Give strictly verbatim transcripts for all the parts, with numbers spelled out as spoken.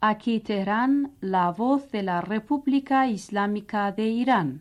Aquí Teherán, la voz de la República Islámica de Irán.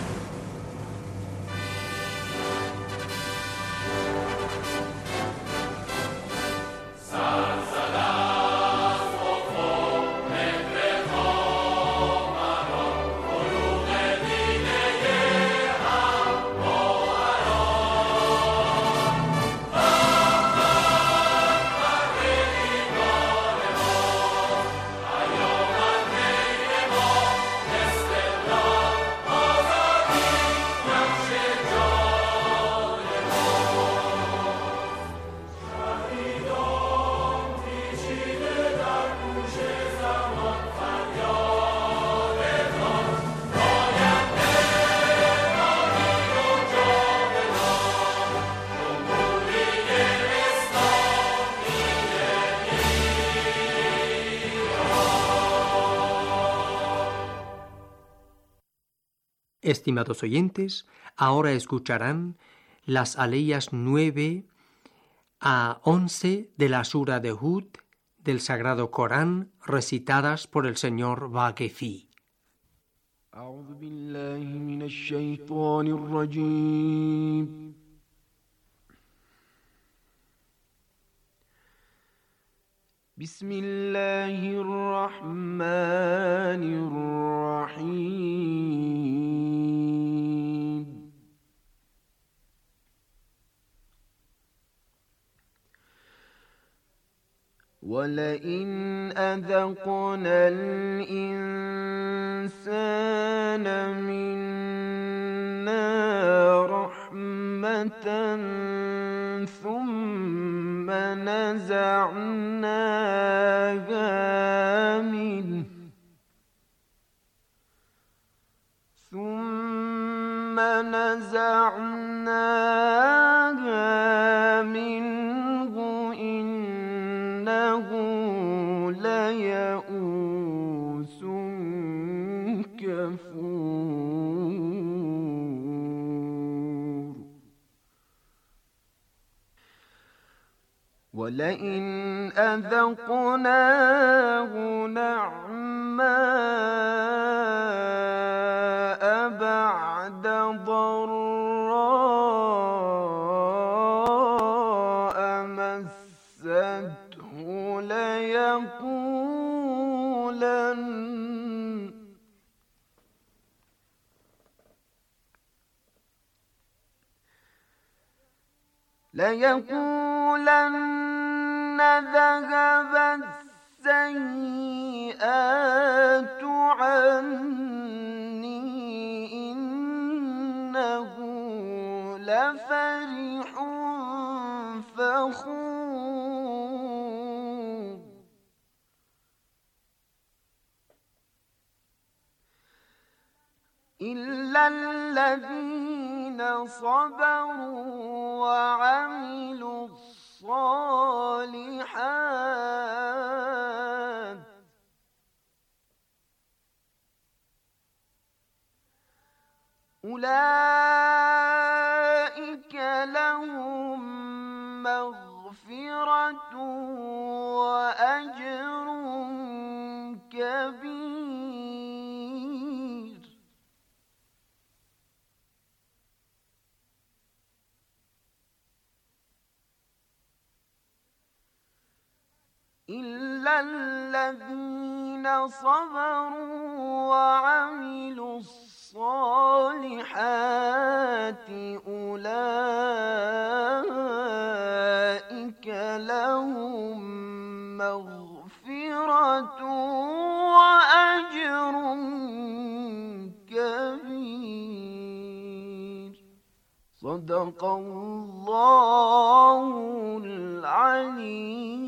Estimados oyentes, ahora escucharán las aleyas nueve a once de la Sura de Hud del Sagrado Corán, recitadas por el señor Vaquefi. أعوذ بالله من الشيطان الرجيم بسم الله الرحمن الرحيم ولئن أذقنا الإنسان منا رحمة ثم نزعناها منه ثم نزعناها منه إنه ليئوس كفور ولئن أذقناه نعماء بعد ضراء مسته ليقولن ليقولن ذهب السيئات عني إنه لفرح فخور إلا الذين صبروا وعملوا الصالحات أولئك لهم مغفرة وأجر كبير إلا الذين صبروا وعملوا الصالحات أولئك لهم مغفرة وأجر كبير صدق الله العلي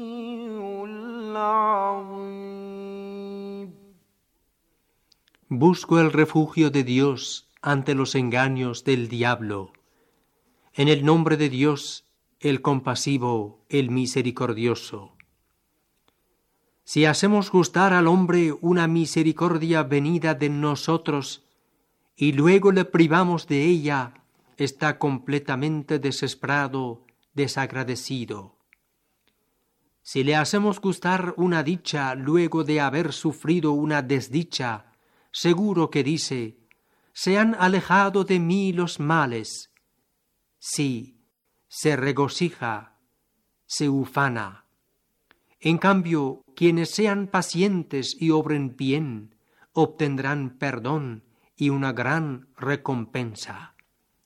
Busco el refugio de Dios ante los engaños del diablo. En el nombre de Dios, el compasivo, el misericordioso. Si hacemos gustar al hombre una misericordia venida de nosotros y luego le privamos de ella, está completamente desesperado, desagradecido. Si le hacemos gustar una dicha luego de haber sufrido una desdicha, seguro que dice: se han alejado de mí los males. Sí, se regocija, se ufana. En cambio, quienes sean pacientes y obren bien, obtendrán perdón y una gran recompensa.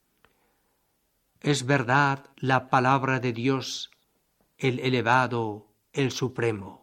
Es verdad la palabra de Dios, el elevado, el supremo.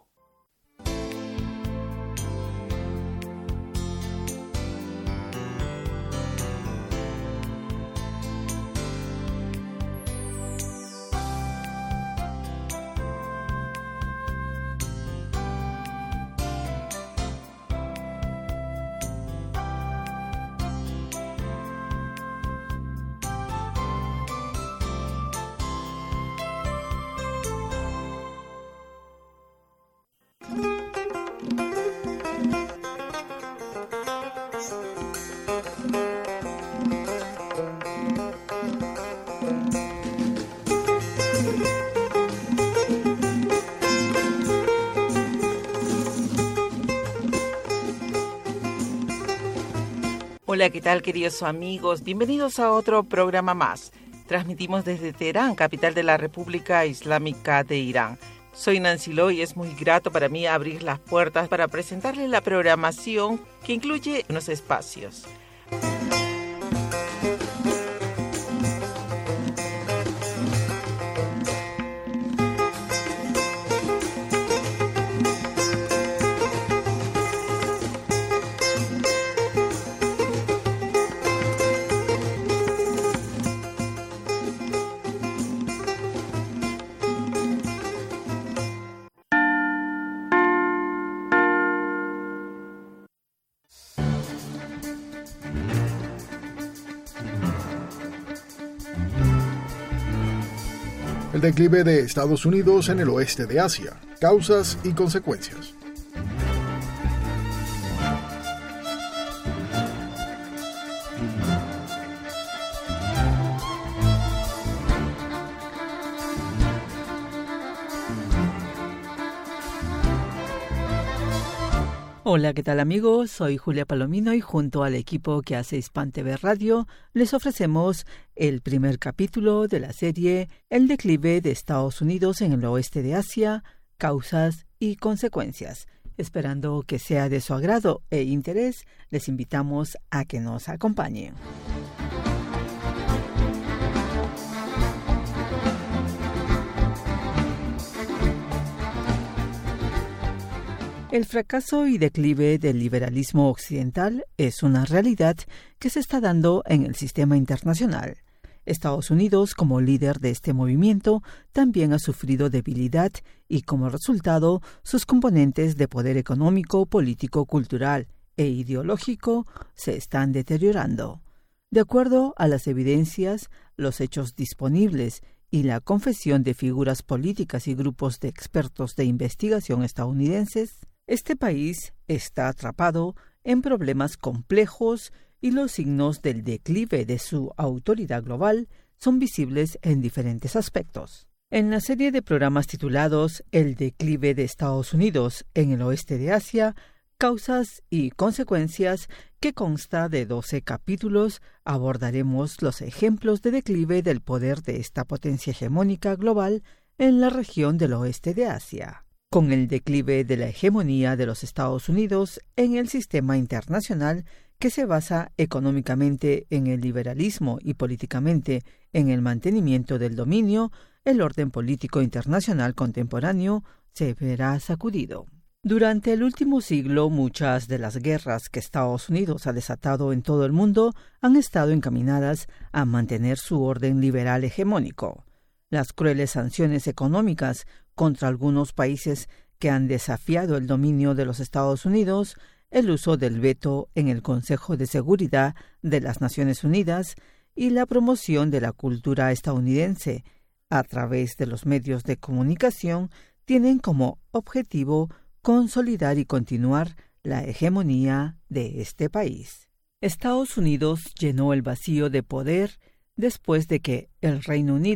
Hola, ¿qué tal, queridos amigos? Bienvenidos a otro programa más. Transmitimos desde Teherán, capital de la República Islámica de Irán. Soy Nancy Lo y es muy grato para mí abrir las puertas para presentarles la programación que incluye unos espacios. El declive de Estados Unidos en el oeste de Asia, causas y consecuencias. Hola, ¿qué tal, amigos? Soy Julia Palomino y junto al equipo que hace Hispan T V Radio les ofrecemos el primer capítulo de la serie El declive de Estados Unidos en el oeste de Asia, causas y consecuencias. Esperando que sea de su agrado e interés, les invitamos a que nos acompañen. El fracaso y declive del liberalismo occidental es una realidad que se está dando en el sistema internacional. Estados Unidos, como líder de este movimiento, también ha sufrido debilidad y, como resultado, sus componentes de poder económico, político, cultural e ideológico se están deteriorando. De acuerdo a las evidencias, los hechos disponibles y la confesión de figuras políticas y grupos de expertos de investigación estadounidenses, este país está atrapado en problemas complejos y los signos del declive de su autoridad global son visibles en diferentes aspectos. En la serie de programas titulados El declive de Estados Unidos en el oeste de Asia, causas y consecuencias, que consta de doce capítulos, abordaremos los ejemplos de declive del poder de esta potencia hegemónica global en la región del oeste de Asia. Con el declive de la hegemonía de los Estados Unidos en el sistema internacional, que se basa económicamente en el liberalismo y políticamente en el mantenimiento del dominio, el orden político internacional contemporáneo se verá sacudido. Durante el último siglo, muchas de las guerras que Estados Unidos ha desatado en todo el mundo han estado encaminadas a mantener su orden liberal hegemónico. Las crueles sanciones económicas contra algunos países que han desafiado el dominio de los Estados Unidos, el uso del veto en el Consejo de Seguridad de las Naciones Unidas y la promoción de la cultura estadounidense a través de los medios de comunicación tienen como objetivo consolidar y continuar la hegemonía de este país. Estados Unidos llenó el vacío de poder después de que el Reino Unido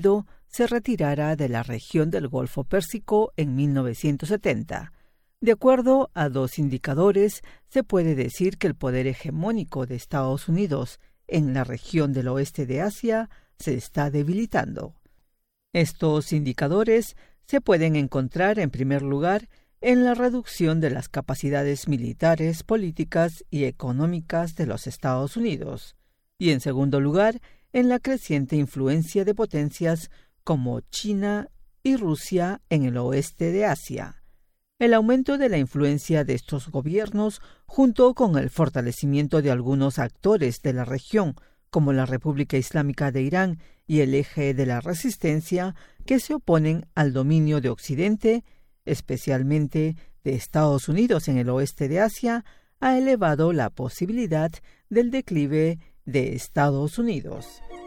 se retirara de la región del Golfo Pérsico en mil novecientos setenta. De acuerdo a dos indicadores, se puede decir que el poder hegemónico de Estados Unidos en la región del oeste de Asia se está debilitando. Estos indicadores se pueden encontrar, en primer lugar, en la reducción de las capacidades militares, políticas y económicas de los Estados Unidos, y en segundo lugar, en la creciente influencia de potencias como China y Rusia en el oeste de Asia. El aumento de la influencia de estos gobiernos, junto con el fortalecimiento de algunos actores de la región, como la República Islámica de Irán y el Eje de la Resistencia, que se oponen al dominio de Occidente, especialmente de Estados Unidos en el oeste de Asia, ha elevado la posibilidad del declive de Estados Unidos.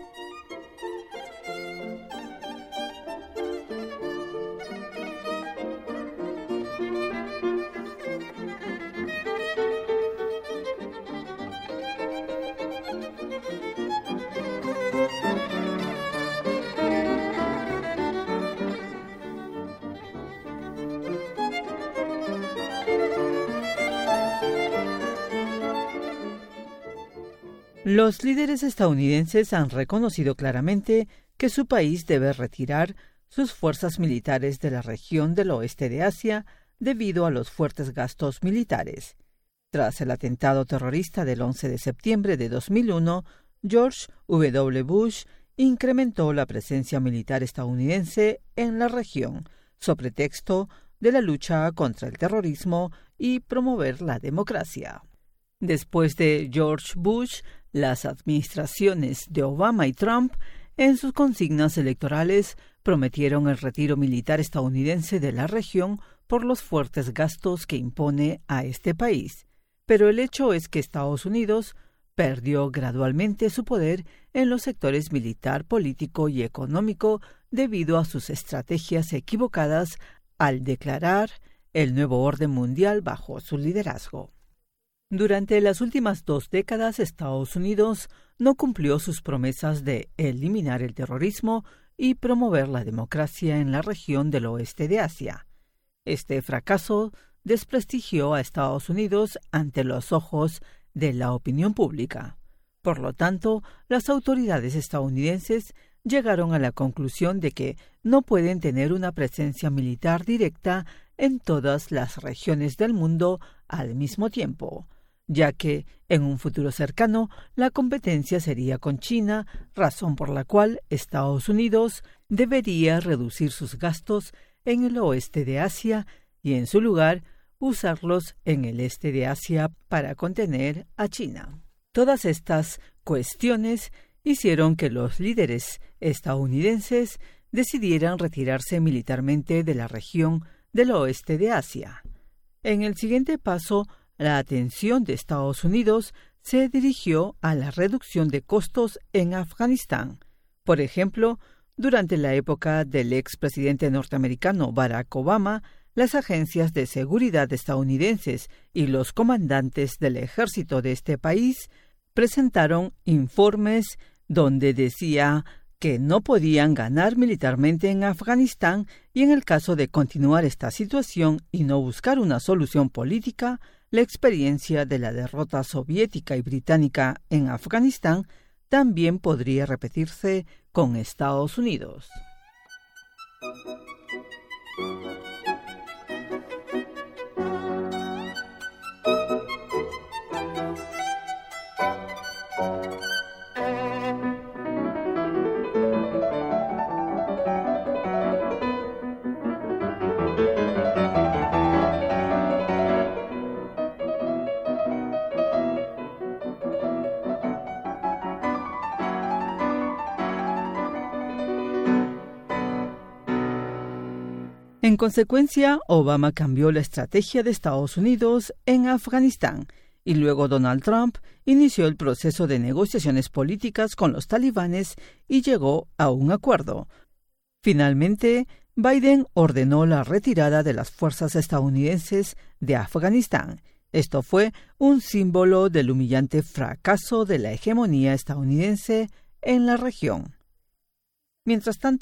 Los líderes estadounidenses han reconocido claramente que su país debe retirar sus fuerzas militares de la región del oeste de Asia debido a los fuertes gastos militares. Tras el atentado terrorista del once de septiembre de dos mil uno, George W. Bush incrementó la presencia militar estadounidense en la región, sobre pretexto de la lucha contra el terrorismo y promover la democracia. Después de George Bush, las administraciones de Obama y Trump, en sus consignas electorales, prometieron el retiro militar estadounidense de la región por los fuertes gastos que impone a este país. Pero el hecho es que Estados Unidos perdió gradualmente su poder en los sectores militar, político y económico debido a sus estrategias equivocadas al declarar el nuevo orden mundial bajo su liderazgo. Durante las últimas dos décadas, Estados Unidos no cumplió sus promesas de eliminar el terrorismo y promover la democracia en la región del oeste de Asia. Este fracaso desprestigió a Estados Unidos ante los ojos de la opinión pública. Por lo tanto, las autoridades estadounidenses llegaron a la conclusión de que no pueden tener una presencia militar directa en todas las regiones del mundo al mismo tiempo, ya que en un futuro cercano la competencia sería con China, razón por la cual Estados Unidos debería reducir sus gastos en el oeste de Asia y en su lugar usarlos en el este de Asia para contener a China. Todas estas cuestiones hicieron que los líderes estadounidenses decidieran retirarse militarmente de la región del oeste de Asia. En el siguiente paso, la atención de Estados Unidos se dirigió a la reducción de costos en Afganistán. Por ejemplo, durante la época del expresidente norteamericano Barack Obama, las agencias de seguridad estadounidenses y los comandantes del ejército de este país presentaron informes donde decía que no podían ganar militarmente en Afganistán y en el caso de continuar esta situación y no buscar una solución política, la experiencia de la derrota soviética y británica en Afganistán también podría repetirse con Estados Unidos. En consecuencia, Obama cambió la estrategia de Estados Unidos en Afganistán y luego Donald Trump inició el proceso de negociaciones políticas con los talibanes y llegó a un acuerdo. Finalmente, Biden ordenó la retirada de las fuerzas estadounidenses de Afganistán. Esto fue un símbolo del humillante fracaso de la hegemonía estadounidense en la región. Mientras tanto,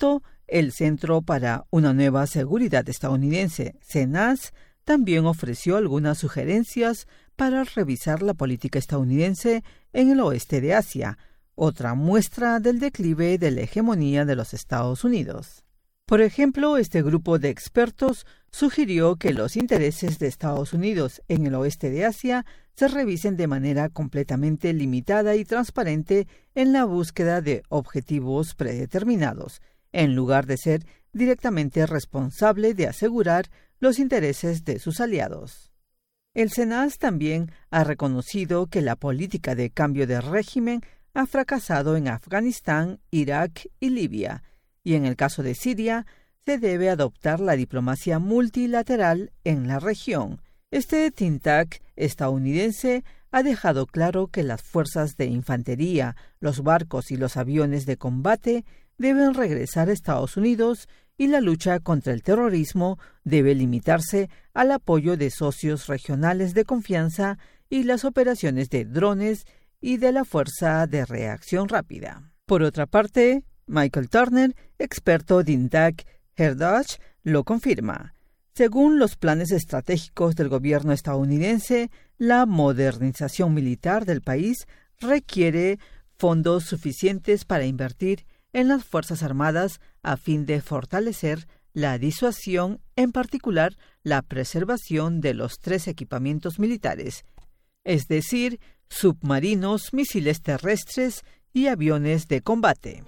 el Centro para una Nueva Seguridad estadounidense, CENAS, también ofreció algunas sugerencias para revisar la política estadounidense en el oeste de Asia, otra muestra del declive de la hegemonía de los Estados Unidos. Por ejemplo, este grupo de expertos sugirió que los intereses de Estados Unidos en el oeste de Asia se revisen de manera completamente limitada y transparente en la búsqueda de objetivos predeterminados, en lugar de ser directamente responsable de asegurar los intereses de sus aliados. El CENAS también ha reconocido que la política de cambio de régimen ha fracasado en Afganistán, Irak y Libia, y en el caso de Siria se debe adoptar la diplomacia multilateral en la región. Este think tank estadounidense ha dejado claro que las fuerzas de infantería, los barcos y los aviones de combate deben regresar a Estados Unidos y la lucha contra el terrorismo debe limitarse al apoyo de socios regionales de confianza y las operaciones de drones y de la Fuerza de Reacción Rápida. Por otra parte, Michael Turner, experto de think tank Heritage, lo confirma. Según los planes estratégicos del gobierno estadounidense, la modernización militar del país requiere fondos suficientes para invertir en las Fuerzas Armadas a fin de fortalecer la disuasión, en particular la preservación de los tres equipamientos militares, es decir, submarinos, misiles terrestres y aviones de combate.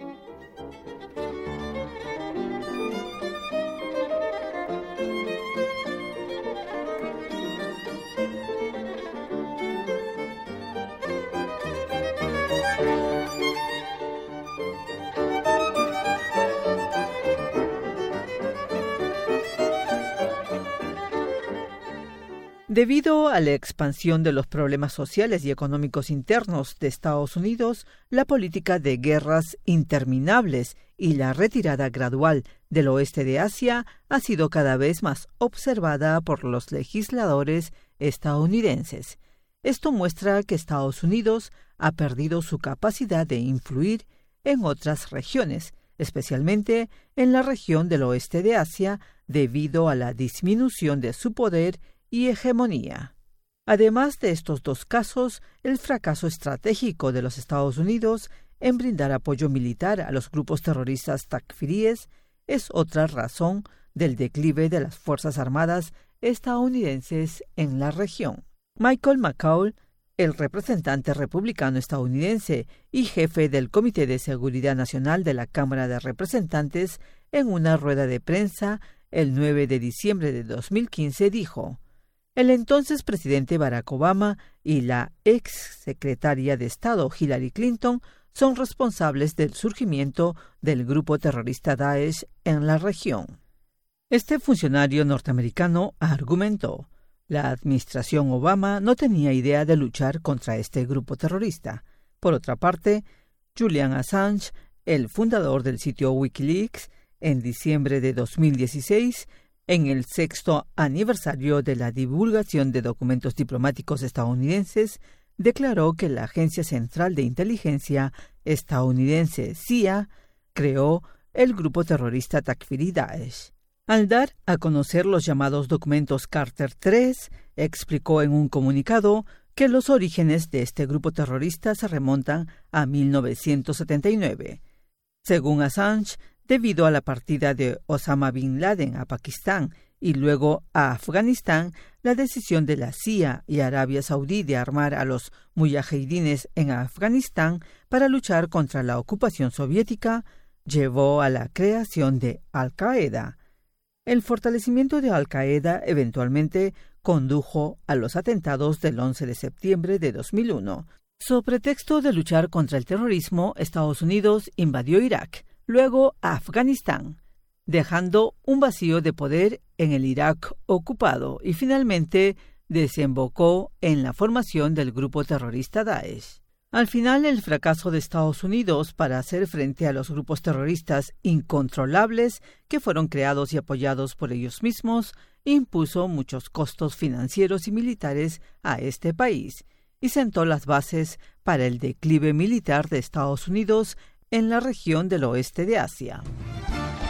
Debido a la expansión de los problemas sociales y económicos internos de Estados Unidos, la política de guerras interminables y la retirada gradual del oeste de Asia ha sido cada vez más observada por los legisladores estadounidenses. Esto muestra que Estados Unidos ha perdido su capacidad de influir en otras regiones, especialmente en la región del oeste de Asia, debido a la disminución de su poder y hegemonía. Además de estos dos casos, el fracaso estratégico de los Estados Unidos en brindar apoyo militar a los grupos terroristas takfiríes es otra razón del declive de las Fuerzas Armadas estadounidenses en la región. Michael McCaul, el representante republicano estadounidense y jefe del Comité de Seguridad Nacional de la Cámara de Representantes, en una rueda de prensa el nueve de diciembre de dos mil quince dijo: el entonces presidente Barack Obama y la ex secretaria de Estado Hillary Clinton son responsables del surgimiento del grupo terrorista Daesh en la región. Este funcionario norteamericano argumentó: la administración Obama no tenía idea de luchar contra este grupo terrorista. Por otra parte, Julian Assange, el fundador del sitio Wikileaks, en diciembre de dos mil dieciséis, en el sexto aniversario de la divulgación de documentos diplomáticos estadounidenses, declaró que la Agencia Central de Inteligencia estadounidense, C I A, creó el grupo terrorista Takfiri Daesh. Al dar a conocer los llamados documentos Carter tres, explicó en un comunicado que los orígenes de este grupo terrorista se remontan a mil novecientos setenta y nueve. Según Assange, debido a la partida de Osama Bin Laden a Pakistán y luego a Afganistán, la decisión de la C I A y Arabia Saudí de armar a los mujahidines en Afganistán para luchar contra la ocupación soviética llevó a la creación de Al-Qaeda. El fortalecimiento de Al-Qaeda eventualmente condujo a los atentados del once de septiembre de dos mil uno. Sobre pretexto de luchar contra el terrorismo, Estados Unidos invadió Irak, luego a Afganistán, dejando un vacío de poder en el Irak ocupado y finalmente desembocó en la formación del grupo terrorista Daesh. Al final, el fracaso de Estados Unidos para hacer frente a los grupos terroristas incontrolables que fueron creados y apoyados por ellos mismos impuso muchos costos financieros y militares a este país y sentó las bases para el declive militar de Estados Unidos en la región del oeste de Asia.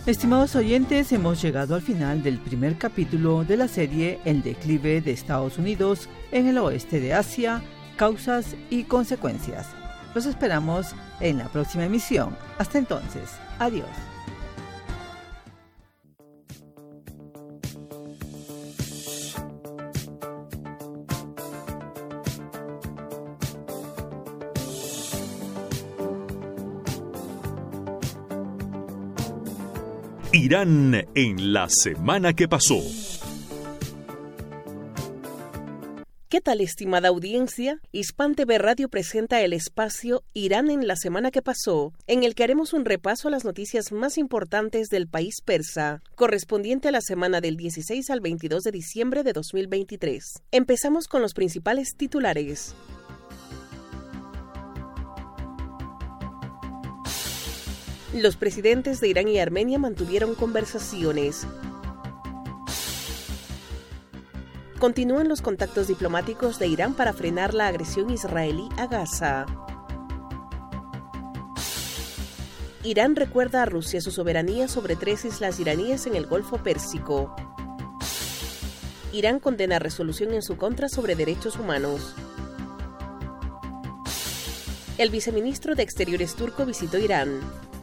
Estimados oyentes, hemos llegado al final del primer capítulo de la serie El declive de Estados Unidos en el oeste de Asia, causas y consecuencias. Los esperamos en la próxima emisión. Hasta entonces, adiós. Irán en la semana que pasó. ¿Qué tal, estimada audiencia? Hispan T V Radio presenta el espacio Irán en la semana que pasó, en el que haremos un repaso a las noticias más importantes del país persa, correspondiente a la semana del dieciséis al veintidós de diciembre de dos mil veintitrés. Empezamos con los principales titulares. Los presidentes de Irán y Armenia mantuvieron conversaciones. Continúan los contactos diplomáticos de Irán para frenar la agresión israelí a Gaza. Irán recuerda a Rusia su soberanía sobre tres islas iraníes en el Golfo Pérsico. Irán condena resolución en su contra sobre derechos humanos. El viceministro de Exteriores turco visitó Irán.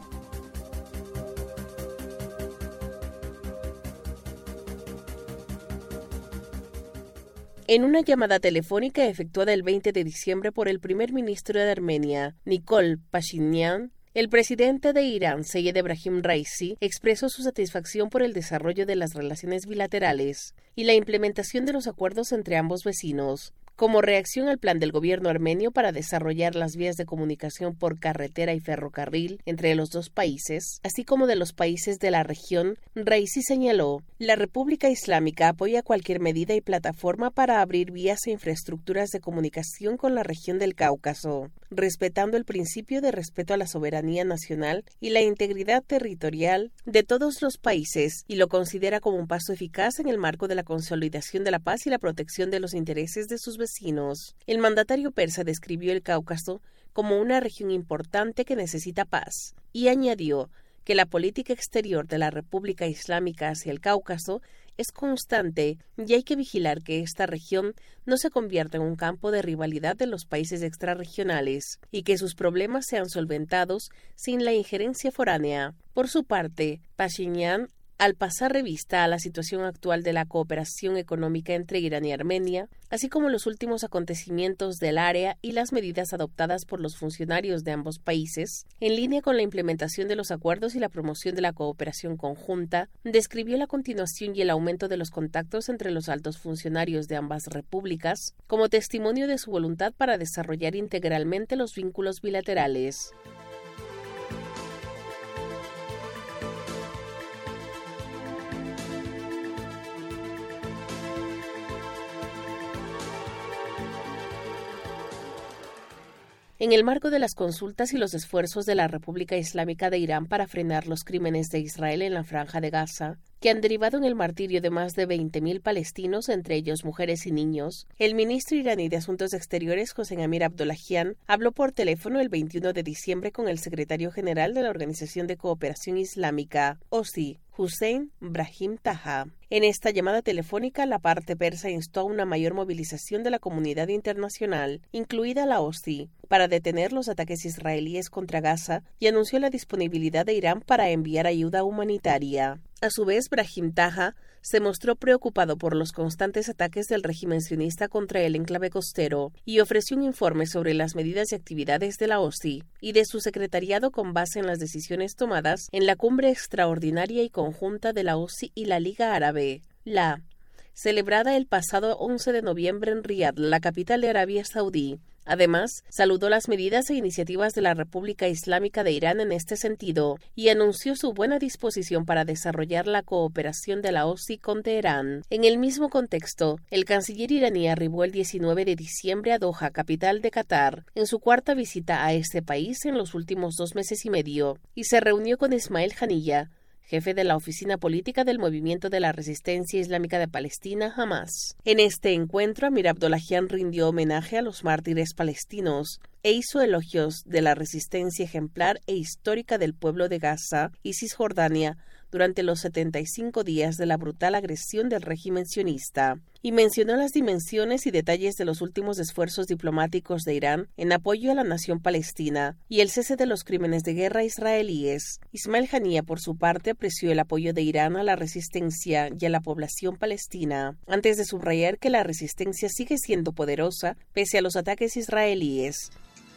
En una llamada telefónica efectuada el veinte de diciembre por el primer ministro de Armenia, Nikol Pashinyan, el presidente de Irán, Seyed Ebrahim Raisi, expresó su satisfacción por el desarrollo de las relaciones bilaterales y la implementación de los acuerdos entre ambos vecinos, como reacción al plan del gobierno armenio para desarrollar las vías de comunicación por carretera y ferrocarril entre los dos países, así como de los países de la región. Raisi señaló: la República Islámica apoya cualquier medida y plataforma para abrir vías e infraestructuras de comunicación con la región del Cáucaso, respetando el principio de respeto a la soberanía nacional y la integridad territorial de todos los países, y lo considera como un paso eficaz en el marco de la consolidación de la paz y la protección de los intereses de sus vecinos. El mandatario persa describió el Cáucaso como una región importante que necesita paz y añadió que la política exterior de la República Islámica hacia el Cáucaso es constante y hay que vigilar que esta región no se convierta en un campo de rivalidad de los países extrarregionales y que sus problemas sean solventados sin la injerencia foránea. Por su parte, Pashinyan, al pasar revista a la situación actual de la cooperación económica entre Irán y Armenia, así como los últimos acontecimientos del área y las medidas adoptadas por los funcionarios de ambos países, en línea con la implementación de los acuerdos y la promoción de la cooperación conjunta, describió la continuación y el aumento de los contactos entre los altos funcionarios de ambas repúblicas como testimonio de su voluntad para desarrollar integralmente los vínculos bilaterales. En el marco de las consultas y los esfuerzos de la República Islámica de Irán para frenar los crímenes de Israel en la Franja de Gaza, que han derivado en el martirio de más de veinte mil palestinos, entre ellos mujeres y niños, el ministro iraní de Asuntos Exteriores, Hossein Amir Abdollahian, habló por teléfono el veintiuno de diciembre con el secretario general de la Organización de Cooperación Islámica, O S I, Hussein Brahim Taha. En esta llamada telefónica, la parte persa instó a una mayor movilización de la comunidad internacional, incluida la O S I, para detener los ataques israelíes contra Gaza y anunció la disponibilidad de Irán para enviar ayuda humanitaria. A su vez, Brahim Taha se mostró preocupado por los constantes ataques del régimen sionista contra el enclave costero y ofreció un informe sobre las medidas y actividades de la O S I y de su secretariado con base en las decisiones tomadas en la cumbre extraordinaria y conjunta de la O S I y la Liga Árabe, la celebrada el pasado once de noviembre en Riad, la capital de Arabia Saudí. Además, saludó las medidas e iniciativas de la República Islámica de Irán en este sentido y anunció su buena disposición para desarrollar la cooperación de la O S I con Teherán. En el mismo contexto, el canciller iraní arribó el diecinueve de diciembre a Doha, capital de Qatar, en su cuarta visita a este país en los últimos dos meses y medio, y se reunió con Ismail Haniyeh, jefe de la oficina política del Movimiento de la Resistencia Islámica de Palestina, Hamas. En este encuentro, Amir Abdollahian rindió homenaje a los mártires palestinos e hizo elogios de la resistencia ejemplar e histórica del pueblo de Gaza y Cisjordania durante los setenta y cinco días de la brutal agresión del régimen sionista, y mencionó las dimensiones y detalles de los últimos esfuerzos diplomáticos de Irán en apoyo a la nación palestina y el cese de los crímenes de guerra israelíes. Ismail Haniyeh, por su parte, apreció el apoyo de Irán a la resistencia y a la población palestina, antes de subrayar que la resistencia sigue siendo poderosa pese a los ataques israelíes.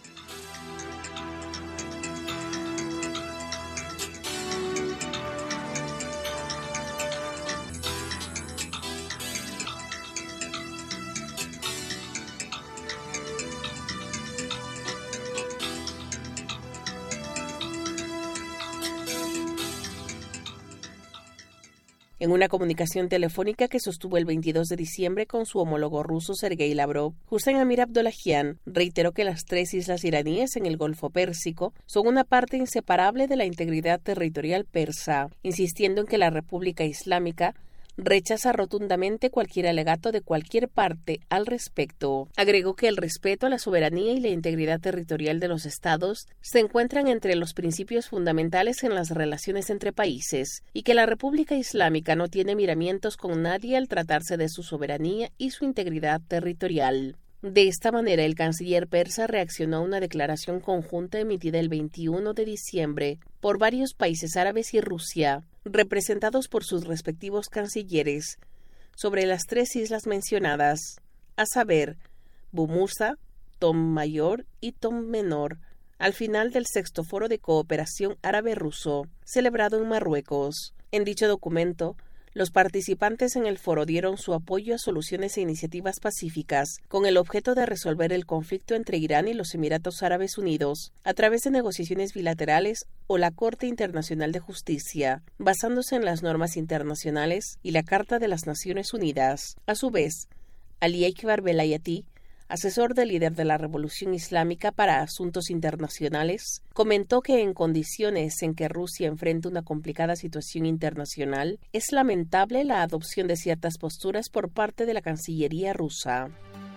En una comunicación telefónica que sostuvo el veintidós de diciembre con su homólogo ruso Sergei Lavrov, Hussein Amir Abdollahian reiteró que las tres islas iraníes en el Golfo Pérsico son una parte inseparable de la integridad territorial persa, insistiendo en que la República Islámica rechaza rotundamente cualquier alegato de cualquier parte al respecto. Agregó que el respeto a la soberanía y la integridad territorial de los estados se encuentran entre los principios fundamentales en las relaciones entre países y que la República Islámica no tiene miramientos con nadie al tratarse de su soberanía y su integridad territorial. De esta manera, el canciller persa reaccionó a una declaración conjunta emitida el veintiuno de diciembre por varios países árabes y Rusia, representados por sus respectivos cancilleres, sobre las tres islas mencionadas, a saber, Bu Musa, Tom Mayor y Tom Menor, al final del sexto Foro de Cooperación Árabe-Ruso, celebrado en Marruecos. En dicho documento, los participantes en el foro dieron su apoyo a soluciones e iniciativas pacíficas con el objeto de resolver el conflicto entre Irán y los Emiratos Árabes Unidos a través de negociaciones bilaterales o la Corte Internacional de Justicia, basándose en las normas internacionales y la Carta de las Naciones Unidas. A su vez, Ali Akbar Velayati, asesor del líder de la Revolución Islámica para Asuntos Internacionales, comentó que en condiciones en que Rusia enfrenta una complicada situación internacional, es lamentable la adopción de ciertas posturas por parte de la Cancillería rusa.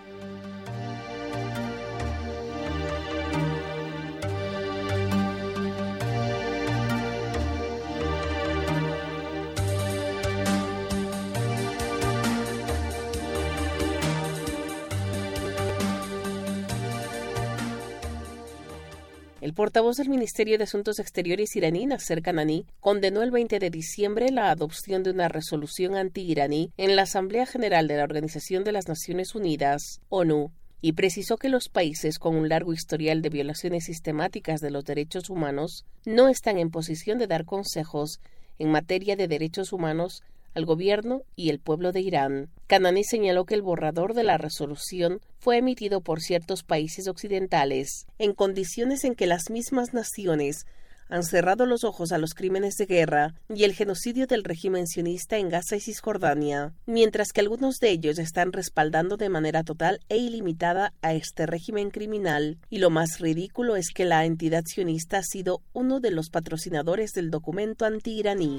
El portavoz del Ministerio de Asuntos Exteriores iraní, Nasser Kanani, condenó el veinte de diciembre la adopción de una resolución anti-iraní en la Asamblea General de la Organización de las Naciones Unidas, ONU, y precisó que los países con un largo historial de violaciones sistemáticas de los derechos humanos no están en posición de dar consejos en materia de derechos humanos al gobierno y el pueblo de Irán. Kanani señaló que el borrador de la resolución fue emitido por ciertos países occidentales, en condiciones en que las mismas naciones han cerrado los ojos a los crímenes de guerra y el genocidio del régimen sionista en Gaza y Cisjordania, mientras que algunos de ellos están respaldando de manera total e ilimitada a este régimen criminal. Y lo más ridículo es que la entidad sionista ha sido uno de los patrocinadores del documento anti-iraní.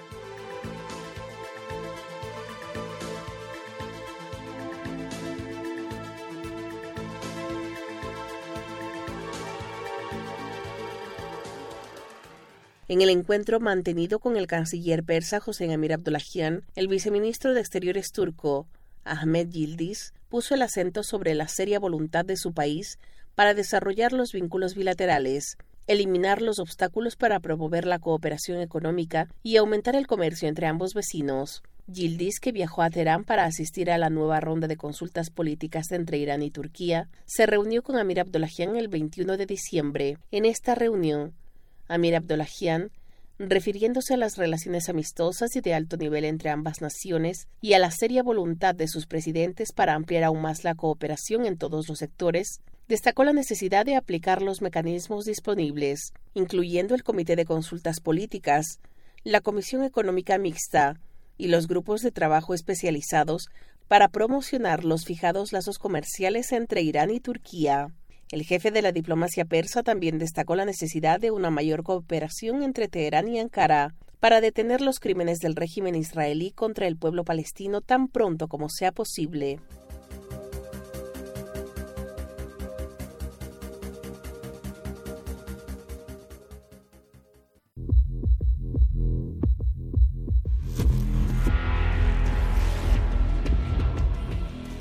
En el encuentro mantenido con el canciller persa Hossein Amir Abdollahian, el viceministro de Exteriores turco, Ahmet Yildiz, puso el acento sobre la seria voluntad de su país para desarrollar los vínculos bilaterales, eliminar los obstáculos para promover la cooperación económica y aumentar el comercio entre ambos vecinos. Yildiz, que viajó a Teherán para asistir a la nueva ronda de consultas políticas entre Irán y Turquía, se reunió con Amir Abdollahian el veintiuno de diciembre. En esta reunión, Amir Abdollahian, refiriéndose a las relaciones amistosas y de alto nivel entre ambas naciones y a la seria voluntad de sus presidentes para ampliar aún más la cooperación en todos los sectores, destacó la necesidad de aplicar los mecanismos disponibles, incluyendo el Comité de Consultas Políticas, la Comisión Económica Mixta y los grupos de trabajo especializados para promocionar los fijados lazos comerciales entre Irán y Turquía. El jefe de la diplomacia persa también destacó la necesidad de una mayor cooperación entre Teherán y Ankara para detener los crímenes del régimen israelí contra el pueblo palestino tan pronto como sea posible.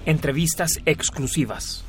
Entrevistas exclusivas.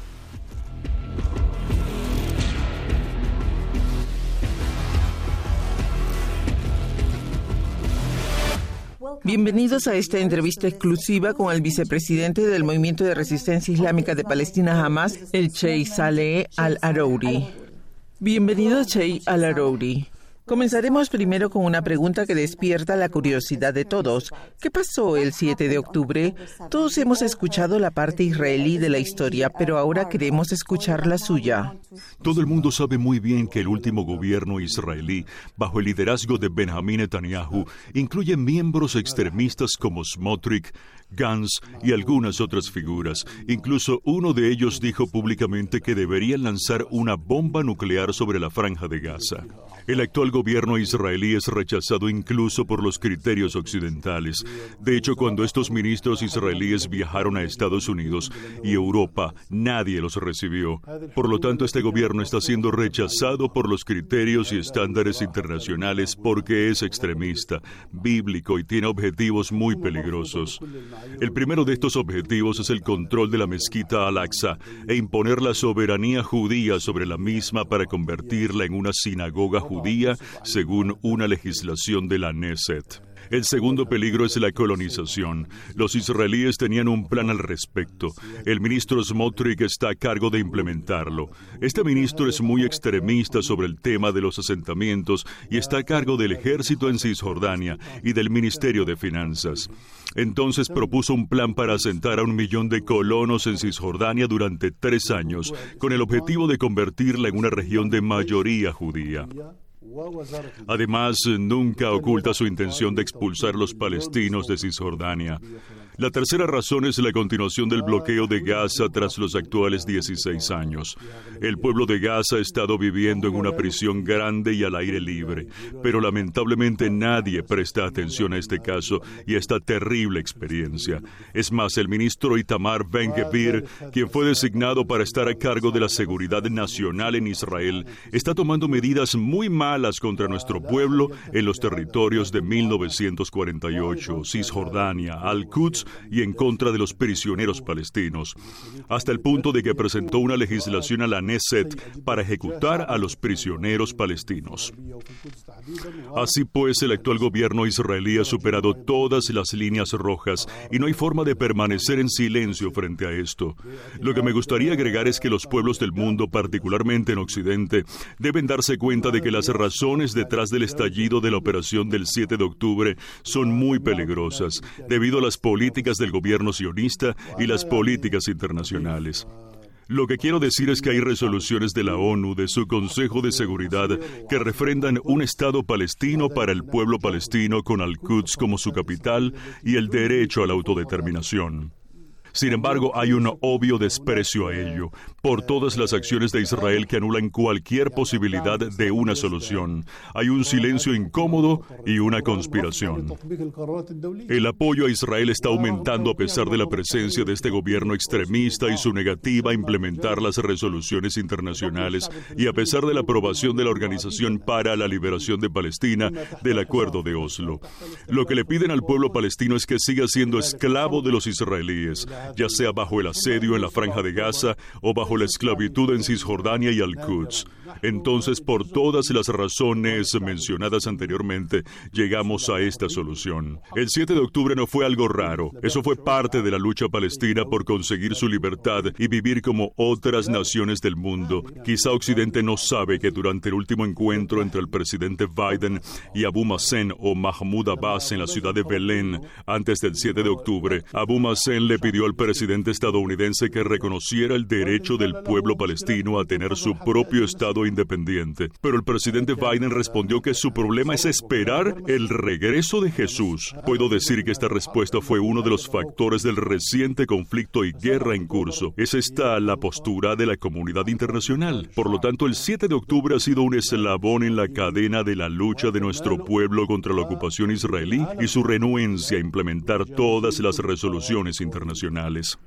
Bienvenidos a esta entrevista exclusiva con el vicepresidente del Movimiento de Resistencia Islámica de Palestina Hamas, el Sheikh Saleh Al-Arouri. Bienvenido, Sheikh Al-Arouri. Comenzaremos primero con una pregunta que despierta la curiosidad de todos. ¿Qué pasó el siete de octubre? Todos hemos escuchado la parte israelí de la historia, pero ahora queremos escuchar la suya. Todo el mundo sabe muy bien que el último gobierno israelí, bajo el liderazgo de Benjamín Netanyahu, incluye miembros extremistas como Smotrich, Gantz y algunas otras figuras. Incluso uno de ellos dijo públicamente que deberían lanzar una bomba nuclear sobre la Franja de Gaza. El actual gobierno israelí es rechazado incluso por los criterios occidentales. De hecho, cuando estos ministros israelíes viajaron a Estados Unidos y Europa, nadie los recibió. Por lo tanto, este gobierno está siendo rechazado por los criterios y estándares internacionales porque es extremista, bíblico y tiene objetivos muy peligrosos. El primero de estos objetivos es el control de la mezquita Al-Aqsa e imponer la soberanía judía sobre la misma para convertirla en una sinagoga judía según una legislación de la Knesset. El segundo peligro es la colonización. Los israelíes tenían un plan al respecto. El ministro Smotrich está a cargo de implementarlo. Este ministro es muy extremista sobre el tema de los asentamientos y está a cargo del ejército en Cisjordania y del Ministerio de Finanzas. Entonces propuso un plan para asentar a un millón de colonos en Cisjordania durante tres años, con el objetivo de convertirla en una región de mayoría judía. Además, nunca oculta su intención de expulsar a los palestinos de Cisjordania. La tercera razón es la continuación del bloqueo de Gaza tras los actuales dieciséis años. El pueblo de Gaza ha estado viviendo en una prisión grande y al aire libre, pero lamentablemente nadie presta atención a este caso y a esta terrible experiencia. Es más, el ministro Itamar Ben-Gvir, quien fue designado para estar a cargo de la seguridad nacional en Israel, está tomando medidas muy malas contra nuestro pueblo en los territorios de mil novecientos cuarenta y ocho, Cisjordania, Al-Quds y en contra de los prisioneros palestinos, hasta el punto de que presentó una legislación a la Knesset para ejecutar a los prisioneros palestinos. Así pues, el actual gobierno israelí ha superado todas las líneas rojas y no hay forma de permanecer en silencio frente a esto. Lo que me gustaría agregar es que los pueblos del mundo, particularmente en Occidente, deben darse cuenta de que las razones detrás del estallido de la operación del siete de octubre son muy peligrosas, debido a las políticas del gobierno sionista y las políticas internacionales. Lo que quiero decir es que hay resoluciones de la ONU, de su Consejo de Seguridad, que refrendan un Estado palestino para el pueblo palestino con Al-Quds como su capital y el derecho a la autodeterminación. Sin embargo, hay un obvio desprecio a ello, por todas las acciones de Israel que anulan cualquier posibilidad de una solución. Hay un silencio incómodo y una conspiración. El apoyo a Israel está aumentando a pesar de la presencia de este gobierno extremista y su negativa a implementar las resoluciones internacionales y a pesar de la aprobación de la Organización para la Liberación de Palestina del Acuerdo de Oslo. Lo que le piden al pueblo palestino es que siga siendo esclavo de los israelíes, ya sea bajo el asedio en la Franja de Gaza o bajo la esclavitud en Cisjordania y Al-Quds. Entonces, por todas las razones mencionadas anteriormente, llegamos a esta solución. El siete de octubre no fue algo raro. Eso fue parte de la lucha palestina por conseguir su libertad y vivir como otras naciones del mundo. Quizá Occidente no sabe que durante el último encuentro entre el presidente Biden y Abu Mazen o Mahmoud Abbas en la ciudad de Belén, antes del siete de octubre, Abu Mazen le pidió al presidente estadounidense que reconociera el derecho del pueblo palestino a tener su propio Estado independiente. Pero el presidente Biden respondió que su problema es esperar el regreso de Jesús. Puedo decir que esta respuesta fue uno de los factores del reciente conflicto y guerra en curso. Es esta la postura de la comunidad internacional. Por lo tanto, el siete de octubre ha sido un eslabón en la cadena de la lucha de nuestro pueblo contra la ocupación israelí y su renuencia a implementar todas las resoluciones internacionales.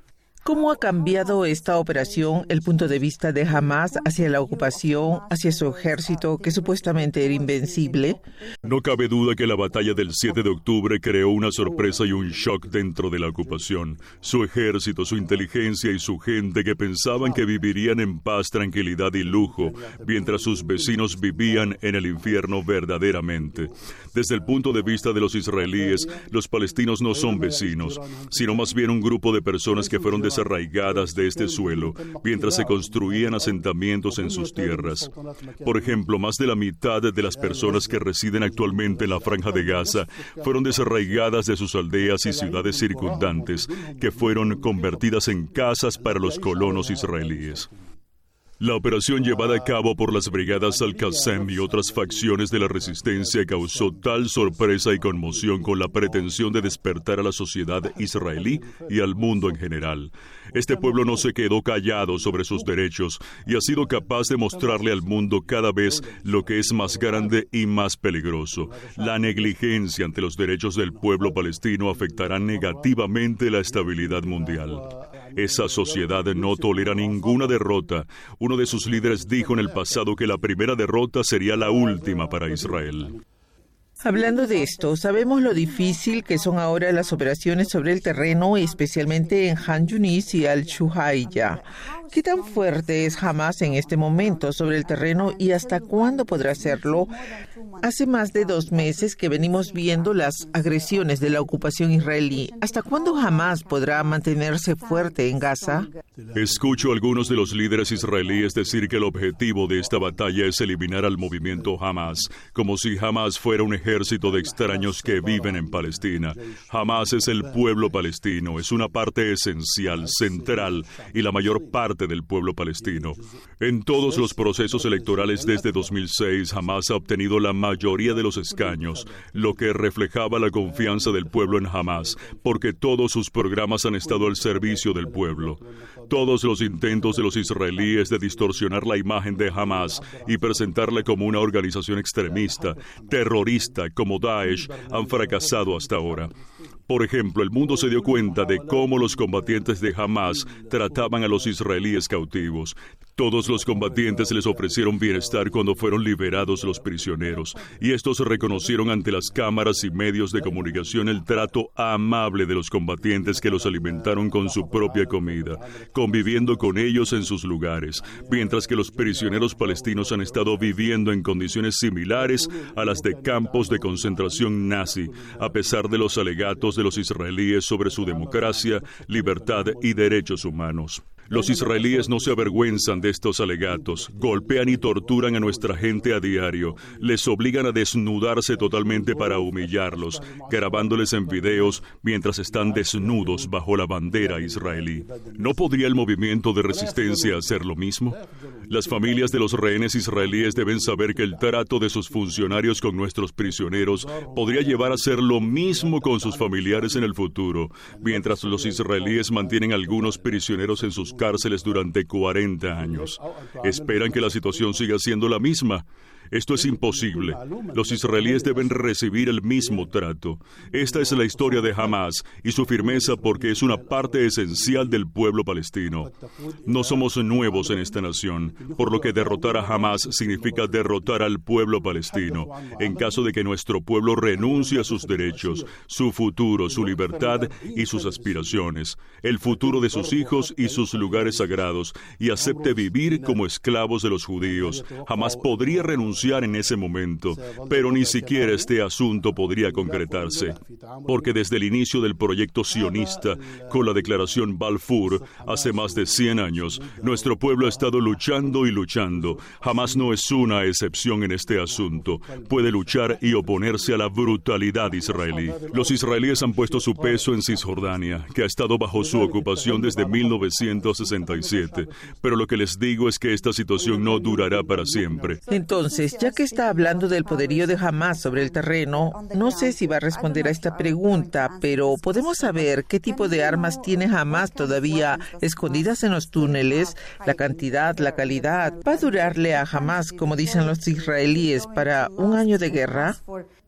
¿Cómo ha cambiado esta operación el punto de vista de Hamas hacia la ocupación, hacia su ejército, que supuestamente era invencible? No cabe duda que la batalla del siete de octubre creó una sorpresa y un shock dentro de la ocupación. Su ejército, su inteligencia y su gente que pensaban que vivirían en paz, tranquilidad y lujo, mientras sus vecinos vivían en el infierno verdaderamente. Desde el punto de vista de los israelíes, los palestinos no son vecinos, sino más bien un grupo de personas que fueron desarraigadas de este suelo, mientras se construían asentamientos en sus tierras. Por ejemplo, más de la mitad de las personas que residen actualmente en la Franja de Gaza fueron desarraigadas de sus aldeas y ciudades circundantes, que fueron convertidas en casas para los colonos israelíes. La operación llevada a cabo por las brigadas Al-Qassam y otras facciones de la resistencia causó tal sorpresa y conmoción con la pretensión de despertar a la sociedad israelí y al mundo en general. Este pueblo no se quedó callado sobre sus derechos y ha sido capaz de mostrarle al mundo cada vez lo que es más grande y más peligroso. La negligencia ante los derechos del pueblo palestino afectará negativamente la estabilidad mundial. Esa sociedad no tolera ninguna derrota. Uno de sus líderes dijo en el pasado que la primera derrota sería la última para Israel. Hablando de esto, sabemos lo difícil que son ahora las operaciones sobre el terreno, especialmente en Han Yunis y Al-Shuhaiya. ¿Qué tan fuerte es Hamas en este momento sobre el terreno y hasta cuándo podrá hacerlo? Hace más de dos meses que venimos viendo las agresiones de la ocupación israelí. ¿Hasta cuándo Hamas podrá mantenerse fuerte en Gaza? Escucho a algunos de los líderes israelíes decir que el objetivo de esta batalla es eliminar al movimiento Hamas, como si Hamas fuera un ejército de extraños que viven en Palestina. Hamas es el pueblo palestino, es una parte esencial, central y la mayor parte del pueblo palestino. En todos los procesos electorales desde dos mil seis, Hamas ha obtenido la mayoría de los escaños, lo que reflejaba la confianza del pueblo en Hamas, porque todos sus programas han estado al servicio del pueblo. Todos los intentos de los israelíes de distorsionar la imagen de Hamas y presentarla como una organización extremista, terrorista como Daesh, han fracasado hasta ahora. Por ejemplo, el mundo se dio cuenta de cómo los combatientes de Hamas trataban a los israelíes cautivos. Todos los combatientes les ofrecieron bienestar cuando fueron liberados los prisioneros, y estos reconocieron ante las cámaras y medios de comunicación el trato amable de los combatientes que los alimentaron con su propia comida, conviviendo con ellos en sus lugares, mientras que los prisioneros palestinos han estado viviendo en condiciones similares a las de campos de concentración nazi, a pesar de los alegatos de los israelíes sobre su democracia, libertad y derechos humanos. Los israelíes no se avergüenzan de estos alegatos, golpean y torturan a nuestra gente a diario, les obligan a desnudarse totalmente para humillarlos, grabándoles en videos mientras están desnudos bajo la bandera israelí. ¿No podría el movimiento de resistencia hacer lo mismo? Las familias de los rehenes israelíes deben saber que el trato de sus funcionarios con nuestros prisioneros podría llevar a hacer lo mismo con sus familiares en el futuro, mientras los israelíes mantienen a algunos prisioneros en sus cárceles durante cuarenta años. ¿Esperan que la situación siga siendo la misma? Esto es imposible. Los israelíes deben recibir el mismo trato. Esta es la historia de Hamas y su firmeza porque es una parte esencial del pueblo palestino. No somos nuevos en esta nación, por lo que derrotar a Hamas significa derrotar al pueblo palestino, en caso de que nuestro pueblo renuncie a sus derechos, su futuro, su libertad y sus aspiraciones, el futuro de sus hijos y sus lugares sagrados, y acepte vivir como esclavos de los judíos. Jamás podría renunciar en ese momento, pero ni siquiera este asunto podría concretarse, porque desde el inicio del proyecto sionista, con la declaración Balfour, hace más de cien años, nuestro pueblo ha estado luchando y luchando. Jamás no es una excepción en este asunto. Puede luchar y oponerse a la brutalidad israelí. Los israelíes han puesto su peso en Cisjordania, que ha estado bajo su ocupación desde mil novecientos sesenta y siete, pero lo que les digo es que esta situación no durará para siempre. Entonces, ya que está hablando del poderío de Hamas sobre el terreno, no sé si va a responder a esta pregunta, pero ¿podemos saber qué tipo de armas tiene Hamas todavía escondidas en los túneles? La cantidad, la calidad. ¿Va a durarle a Hamas, como dicen los israelíes, para un año de guerra?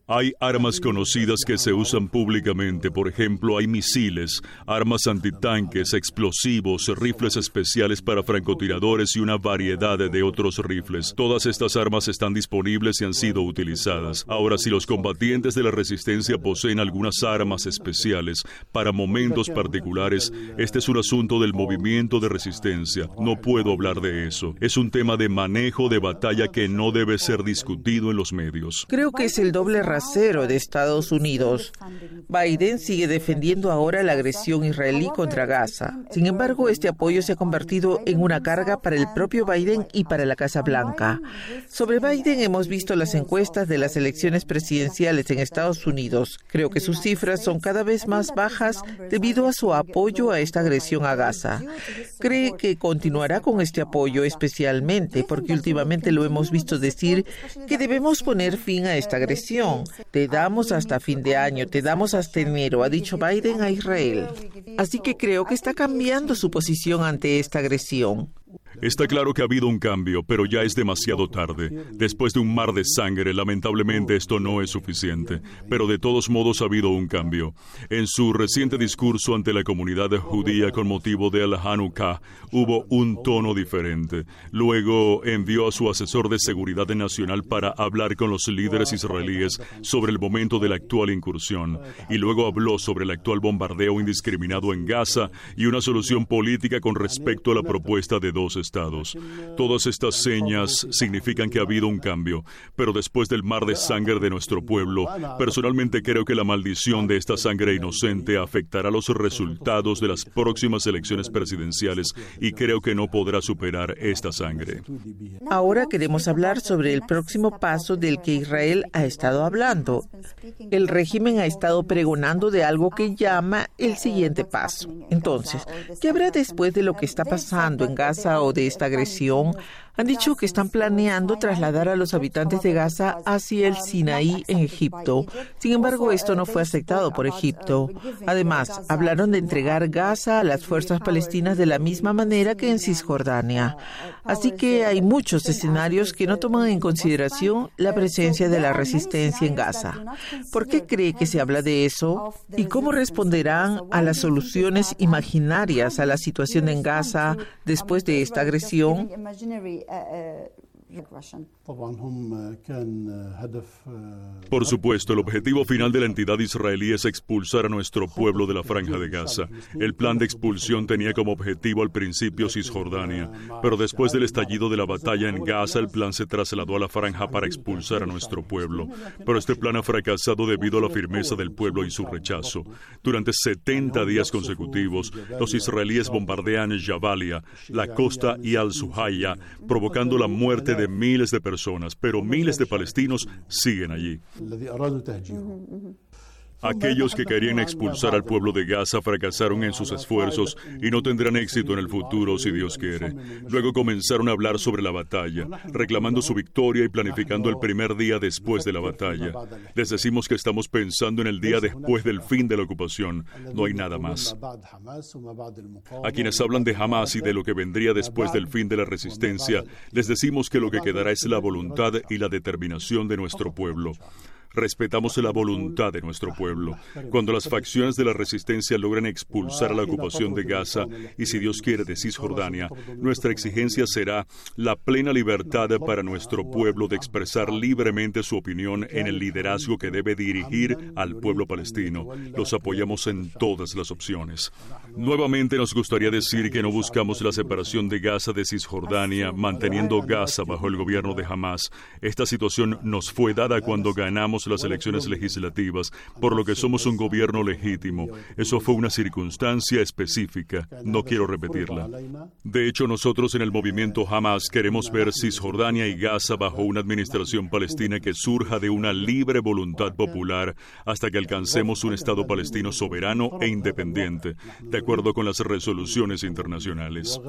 Hay armas conocidas que se usan públicamente, por ejemplo, hay misiles, armas antitanques, explosivos, rifles especiales para francotiradores y una variedad de otros rifles. Todas estas armas están disponibles y han sido utilizadas. Ahora, si los combatientes de la resistencia poseen algunas armas especiales para momentos particulares, este es un asunto del movimiento de resistencia. No puedo hablar de eso. Es un tema de manejo de batalla que no debe ser discutido en los medios. Creo que es el doble rasero de Estados Unidos. Biden sigue defendiendo ahora la agresión israelí contra Gaza. Sin embargo, este apoyo se ha convertido en una carga para el propio Biden y para la Casa Blanca. Sobre Biden hemos visto las encuestas de las elecciones presidenciales en Estados Unidos. Creo que sus cifras son cada vez más bajas debido a su apoyo a esta agresión a Gaza. Cree que continuará con este apoyo, especialmente porque últimamente lo hemos visto decir que debemos poner fin a esta agresión. Te damos hasta fin de año, te damos hasta enero, ha dicho Biden a Israel. Así que creo que está cambiando su posición ante esta agresión. Está claro que ha habido un cambio, pero ya es demasiado tarde. Después de un mar de sangre, lamentablemente esto no es suficiente. Pero de todos modos ha habido un cambio. En su reciente discurso ante la comunidad judía con motivo del Hanukkah, hubo un tono diferente. Luego envió a su asesor de seguridad nacional para hablar con los líderes israelíes sobre el momento de la actual incursión. Y luego habló sobre el actual bombardeo indiscriminado en Gaza y una solución política con respecto a la propuesta de dos estados. Todas estas señas significan que ha habido un cambio, pero después del mar de sangre de nuestro pueblo, personalmente creo que la maldición de esta sangre inocente afectará los resultados de las próximas elecciones presidenciales y creo que no podrá superar esta sangre. Ahora queremos hablar sobre el próximo paso del que Israel ha estado hablando. El régimen ha estado pregonando de algo que llama el siguiente paso. Entonces, ¿qué habrá después de lo que está pasando en Gaza o de esta agresión? Han dicho que están planeando trasladar a los habitantes de Gaza hacia el Sinaí en Egipto. Sin embargo, esto no fue aceptado por Egipto. Además, hablaron de entregar Gaza a las fuerzas palestinas de la misma manera que en Cisjordania. Así que hay muchos escenarios que no toman en consideración la presencia de la resistencia en Gaza. ¿Por qué cree que se habla de eso? ¿Y cómo responderán a las soluciones imaginarias a la situación en Gaza después de esta agresión? Por supuesto, el objetivo final de la entidad israelí es expulsar a nuestro pueblo de la Franja de Gaza. El plan de expulsión tenía como objetivo al principio Cisjordania, pero después del estallido de la batalla en Gaza, el plan se trasladó a la Franja para expulsar a nuestro pueblo. Pero este plan ha fracasado debido a la firmeza del pueblo y su rechazo. Durante setenta días consecutivos, los israelíes bombardean Jabalia, la costa y Al-Suhaya, provocando la muerte de miles de personas, pero miles de palestinos siguen allí. Aquellos que querían expulsar al pueblo de Gaza fracasaron en sus esfuerzos y no tendrán éxito en el futuro si Dios quiere. Luego comenzaron a hablar sobre la batalla, reclamando su victoria y planificando el primer día después de la batalla. Les decimos que estamos pensando en el día después del fin de la ocupación. No hay nada más. A quienes hablan de Hamas y de lo que vendría después del fin de la resistencia, les decimos que lo que quedará es la voluntad y la determinación de nuestro pueblo. Respetamos la voluntad de nuestro pueblo. Cuando las facciones de la resistencia logren expulsar a la ocupación de Gaza y, si Dios quiere, de Cisjordania, nuestra exigencia será la plena libertad para nuestro pueblo de expresar libremente su opinión en el liderazgo que debe dirigir al pueblo palestino. Los apoyamos en todas las opciones. Nuevamente nos gustaría decir que no buscamos la separación de Gaza de Cisjordania, manteniendo Gaza bajo el gobierno de Hamas. Esta situación nos fue dada cuando ganamos las elecciones legislativas, por lo que somos un gobierno legítimo. Eso fue una circunstancia específica. No quiero repetirla. De hecho, nosotros en el movimiento Hamas queremos ver Cisjordania y Gaza bajo una administración palestina que surja de una libre voluntad popular hasta que alcancemos un Estado palestino soberano e independiente, de acuerdo con las resoluciones internacionales.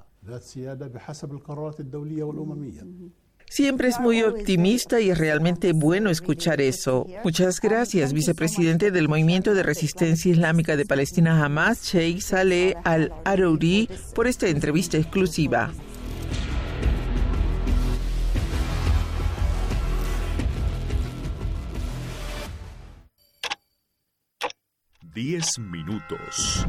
Siempre es muy optimista y es realmente bueno escuchar eso. Muchas gracias, vicepresidente del Movimiento de Resistencia Islámica de Palestina Hamas, Sheikh Saleh Al-Arouri, por esta entrevista exclusiva. diez minutos.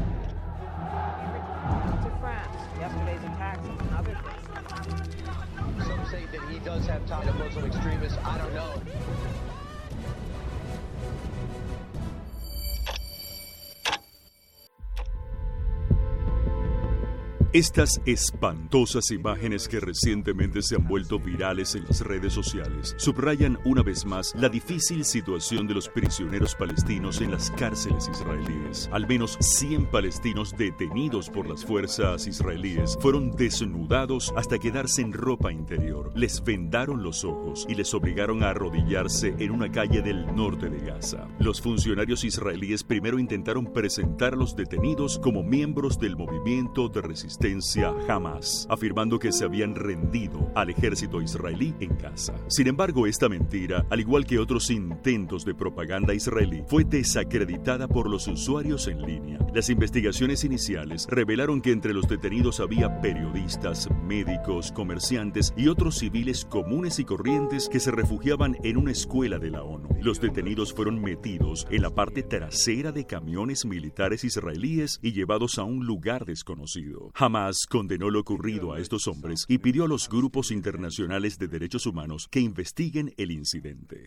Estas espantosas imágenes que recientemente se han vuelto virales en las redes sociales subrayan una vez más la difícil situación de los prisioneros palestinos en las cárceles israelíes. Al menos cien palestinos detenidos por las fuerzas israelíes fueron desnudados hasta quedarse en ropa interior. Les vendaron los ojos y les obligaron a arrodillarse en una calle del norte de Gaza. Los funcionarios israelíes primero intentaron presentar a los detenidos como miembros del movimiento de resistencia Hamas, afirmando que se habían rendido al ejército israelí en Gaza. Sin embargo, esta mentira, al igual que otros intentos de propaganda israelí, fue desacreditada por los usuarios en línea. Las investigaciones iniciales revelaron que entre los detenidos había periodistas, médicos, comerciantes y otros civiles comunes y corrientes que se refugiaban en una escuela de la ONU. Los detenidos fueron metidos en la parte trasera de camiones militares israelíes y llevados a un lugar desconocido. Hamas condenó lo ocurrido a estos hombres y pidió a los grupos internacionales de derechos humanos que investiguen el incidente.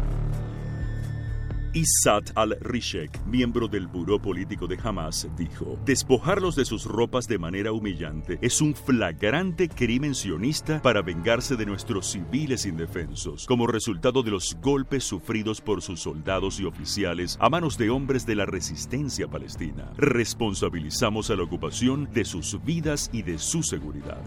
Izzat al-Rishek, miembro del buró político de Hamas, dijo: despojarlos de sus ropas de manera humillante es un flagrante crimen sionista para vengarse de nuestros civiles indefensos, como resultado de los golpes sufridos por sus soldados y oficiales a manos de hombres de la resistencia palestina. Responsabilizamos a la ocupación de sus vidas y de su seguridad.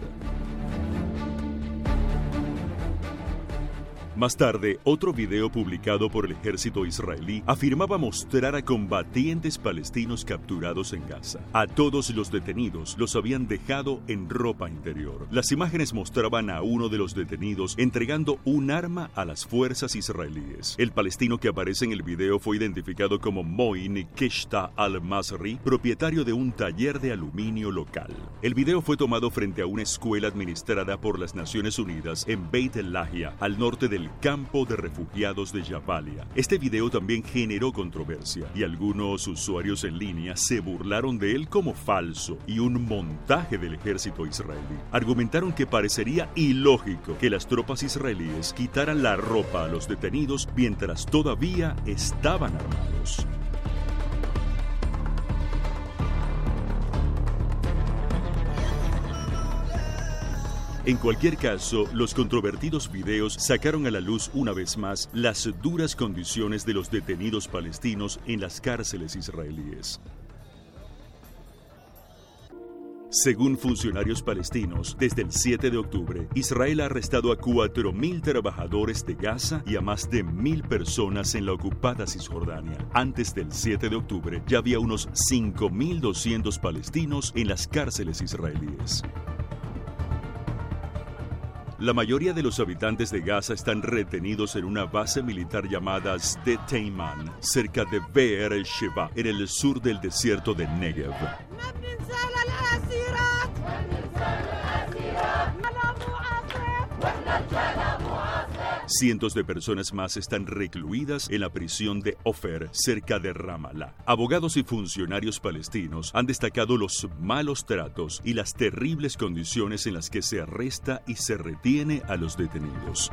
Más tarde, otro video publicado por el ejército israelí afirmaba mostrar a combatientes palestinos capturados en Gaza. A todos los detenidos los habían dejado en ropa interior. Las imágenes mostraban a uno de los detenidos entregando un arma a las fuerzas israelíes. El palestino que aparece en el video fue identificado como Moin Keshta al-Masri, propietario de un taller de aluminio local. El video fue tomado frente a una escuela administrada por las Naciones Unidas en Beit Lahia, al norte del campo de refugiados de Jabalia. Este video también generó controversia y algunos usuarios en línea se burlaron de él como falso y un montaje del ejército israelí. Argumentaron que parecería ilógico que las tropas israelíes quitaran la ropa a los detenidos mientras todavía estaban armados. En cualquier caso, los controvertidos videos sacaron a la luz una vez más las duras condiciones de los detenidos palestinos en las cárceles israelíes. Según funcionarios palestinos, desde el siete de octubre, Israel ha arrestado a cuatro mil trabajadores de Gaza y a más de mil personas en la ocupada Cisjordania. Antes del siete de octubre, ya había unos cinco mil doscientos palestinos en las cárceles israelíes. La mayoría de los habitantes de Gaza están retenidos en una base militar llamada Sde Teiman, cerca de Be'er el-Sheva, en el sur del desierto de Negev. Cientos de personas más están recluidas en la prisión de Ofer, cerca de Ramallah. Abogados y funcionarios palestinos han destacado los malos tratos y las terribles condiciones en las que se arresta y se retiene a los detenidos.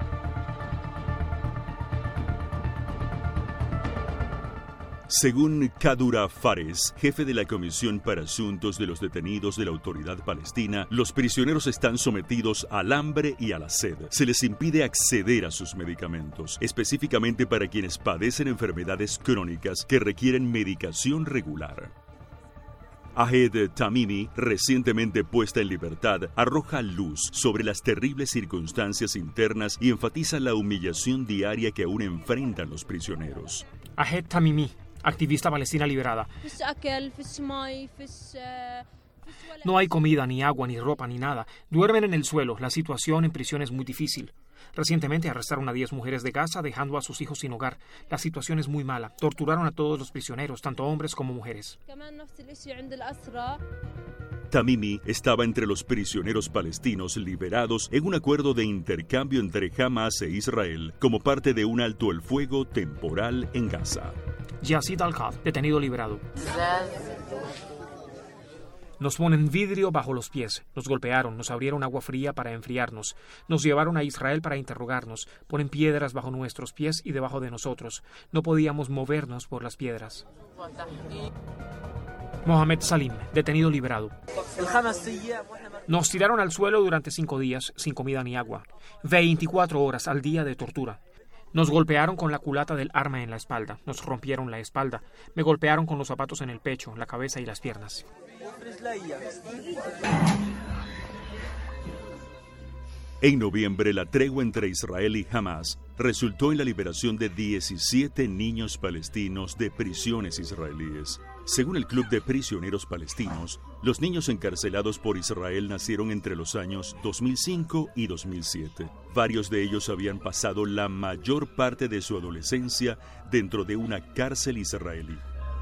Según Kadura Fares, jefe de la Comisión para Asuntos de los Detenidos de la Autoridad Palestina, los prisioneros están sometidos al hambre y a la sed. Se les impide acceder a sus medicamentos, específicamente para quienes padecen enfermedades crónicas que requieren medicación regular. Ahed Tamimi, recientemente puesta en libertad, arroja luz sobre las terribles circunstancias internas y enfatiza la humillación diaria que aún enfrentan los prisioneros. Ahed Tamimi, activista palestina liberada. No hay comida, ni agua, ni ropa, ni nada. Duermen en el suelo. La situación en prisión es muy difícil. Recientemente arrestaron a diez mujeres de Gaza, dejando a sus hijos sin hogar. La situación es muy mala. Torturaron a todos los prisioneros, tanto hombres como mujeres. Tamimi estaba entre los prisioneros palestinos liberados en un acuerdo de intercambio entre Hamas e Israel como parte de un alto el fuego temporal en Gaza. Yazid Al-Khad, detenido liberado. Nos ponen vidrio bajo los pies, nos golpearon, nos abrieron agua fría para enfriarnos, nos llevaron a Israel para interrogarnos, ponen piedras bajo nuestros pies y debajo de nosotros. No podíamos movernos por las piedras. Mohamed Salim, detenido liberado. Nos tiraron al suelo durante cinco días, sin comida ni agua. veinticuatro horas al día de tortura. Nos golpearon con la culata del arma en la espalda, nos rompieron la espalda, me golpearon con los zapatos en el pecho, la cabeza y las piernas. En noviembre, la tregua entre Israel y Hamas resultó en la liberación de diecisiete niños palestinos de prisiones israelíes. Según el Club de Prisioneros Palestinos, los niños encarcelados por Israel nacieron entre los años dos mil cinco y dos mil siete. Varios de ellos habían pasado la mayor parte de su adolescencia dentro de una cárcel israelí.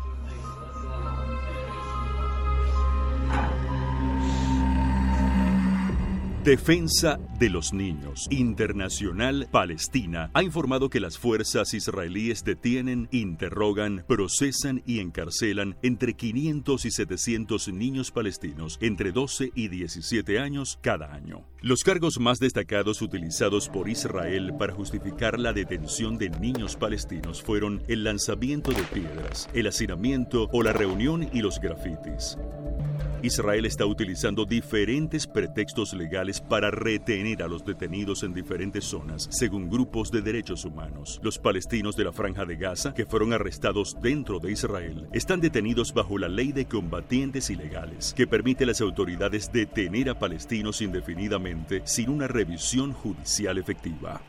Defensa de los Niños Internacional Palestina ha informado que las fuerzas israelíes detienen, interrogan, procesan y encarcelan entre quinientos y setecientos niños palestinos entre doce y diecisiete años cada año. Los cargos más destacados utilizados por Israel para justificar la detención de niños palestinos fueron el lanzamiento de piedras, el hacinamiento o la reunión y los grafitis. Israel está utilizando diferentes pretextos legales para retener a los detenidos en diferentes zonas, según grupos de derechos humanos. Los palestinos de la Franja de Gaza, que fueron arrestados dentro de Israel, están detenidos bajo la ley de combatientes ilegales, que permite a las autoridades detener a palestinos indefinidamente sin una revisión judicial efectiva.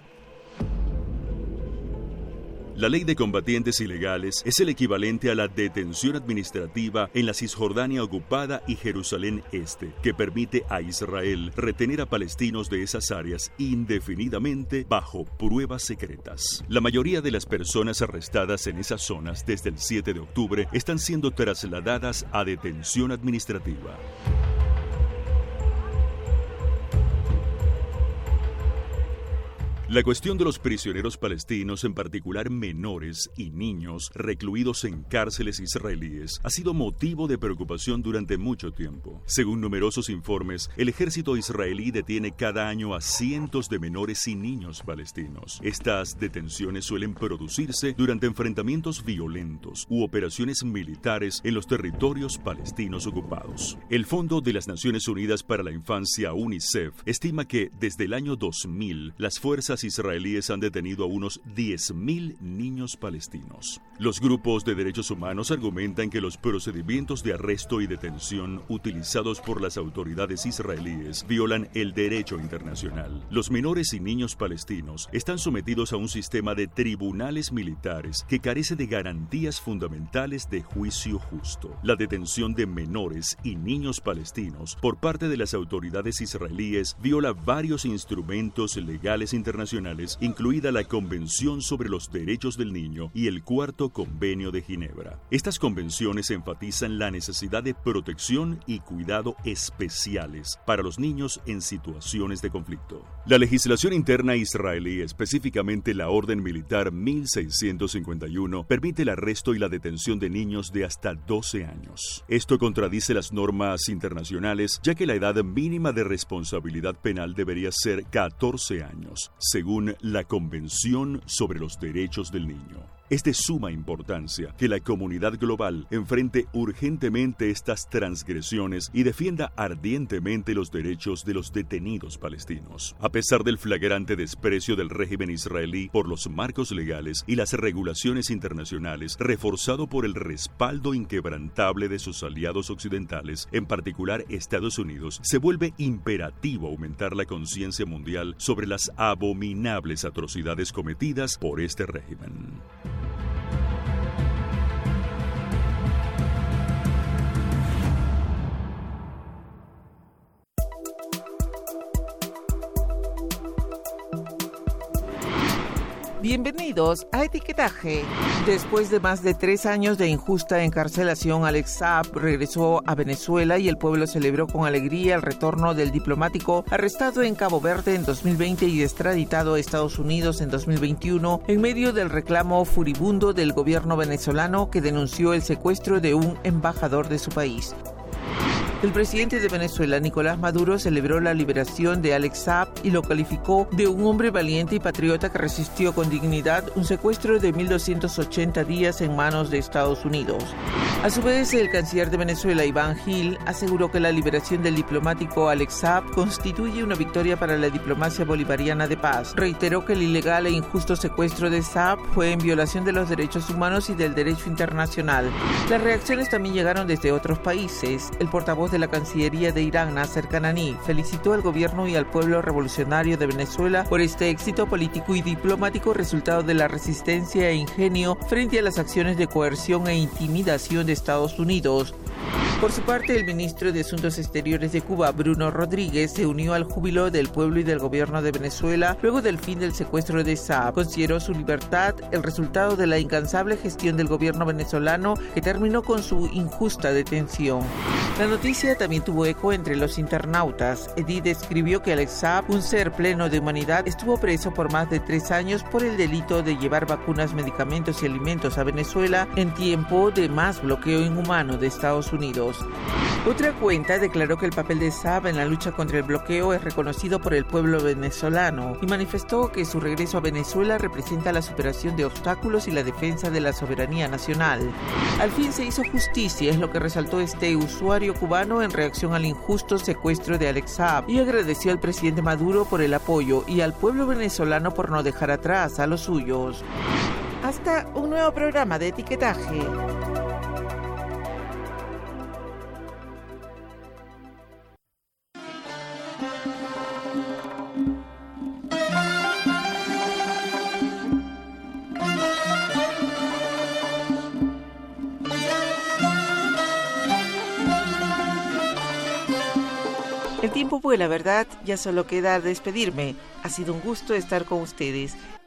La ley de combatientes ilegales es el equivalente a la detención administrativa en la Cisjordania ocupada y Jerusalén Este, que permite a Israel retener a palestinos de esas áreas indefinidamente bajo pruebas secretas. La mayoría de las personas arrestadas en esas zonas desde el siete de octubre están siendo trasladadas a detención administrativa. La cuestión de los prisioneros palestinos, en particular menores y niños recluidos en cárceles israelíes, ha sido motivo de preocupación durante mucho tiempo. Según numerosos informes, el ejército israelí detiene cada año a cientos de menores y niños palestinos. Estas detenciones suelen producirse durante enfrentamientos violentos u operaciones militares en los territorios palestinos ocupados. El Fondo de las Naciones Unidas para la Infancia, UNICEF, estima que desde el año dos mil las fuerzas israelíes han detenido a unos diez mil niños palestinos. Los grupos de derechos humanos argumentan que los procedimientos de arresto y detención utilizados por las autoridades israelíes violan el derecho internacional. Los menores y niños palestinos están sometidos a un sistema de tribunales militares que carece de garantías fundamentales de juicio justo. La detención de menores y niños palestinos por parte de las autoridades israelíes viola varios instrumentos legales internacionales, incluida la Convención sobre los Derechos del Niño y el Cuarto Convenio de Ginebra. Estas convenciones enfatizan la necesidad de protección y cuidado especiales para los niños en situaciones de conflicto. La legislación interna israelí, específicamente la Orden Militar mil seiscientos cincuenta y uno, permite el arresto y la detención de niños de hasta doce años. Esto contradice las normas internacionales, ya que la edad mínima de responsabilidad penal debería ser catorce años, según la Convención sobre los Derechos del Niño. Es de suma importancia que la comunidad global enfrente urgentemente estas transgresiones y defienda ardientemente los derechos de los detenidos palestinos. A pesar del flagrante desprecio del régimen israelí por los marcos legales y las regulaciones internacionales, reforzado por el respaldo inquebrantable de sus aliados occidentales, en particular Estados Unidos, se vuelve imperativo aumentar la conciencia mundial sobre las abominables atrocidades cometidas por este régimen. Bienvenidos a Etiquetaje. Después de más de tres años de injusta encarcelación, Alex Saab regresó a Venezuela y el pueblo celebró con alegría el retorno del diplomático arrestado en Cabo Verde en dos mil veinte y extraditado a Estados Unidos en dos mil veintiuno en medio del reclamo furibundo del gobierno venezolano que denunció el secuestro de un embajador de su país. El presidente de Venezuela, Nicolás Maduro, celebró la liberación de Alex Saab y lo calificó de un hombre valiente y patriota que resistió con dignidad un secuestro de mil doscientos ochenta días en manos de Estados Unidos. A su vez, el canciller de Venezuela, Iván Gil, aseguró que la liberación del diplomático Alex Saab constituye una victoria para la diplomacia bolivariana de paz. Reiteró que el ilegal e injusto secuestro de Saab fue en violación de los derechos humanos y del derecho internacional. Las reacciones también llegaron desde otros países. El portavoz de la Cancillería de Irán, Nasser Kanani, felicitó al gobierno y al pueblo revolucionario de Venezuela por este éxito político y diplomático resultado de la resistencia e ingenio frente a las acciones de coerción e intimidación de Estados Unidos. Por su parte, el ministro de Asuntos Exteriores de Cuba, Bruno Rodríguez, se unió al júbilo del pueblo y del gobierno de Venezuela luego del fin del secuestro de Saab. Consideró su libertad el resultado de la incansable gestión del gobierno venezolano que terminó con su injusta detención. La noticia también tuvo eco entre los internautas. Edith escribió que Alex Saab, un ser pleno de humanidad, estuvo preso por más de tres años por el delito de llevar vacunas, medicamentos y alimentos a Venezuela en tiempo de más bloqueo inhumano de Estados Unidos. Otra cuenta declaró que el papel de Saab en la lucha contra el bloqueo es reconocido por el pueblo venezolano y manifestó que su regreso a Venezuela representa la superación de obstáculos y la defensa de la soberanía nacional. Al fin se hizo justicia, es lo que resaltó este usuario cubano en reacción al injusto secuestro de Alex Saab, y agradeció al presidente Maduro por el apoyo y al pueblo venezolano por no dejar atrás a los suyos. Hasta un nuevo programa de Etiquetaje. El tiempo vuela, ¿verdad? Ya solo queda despedirme. Ha sido un gusto estar con ustedes.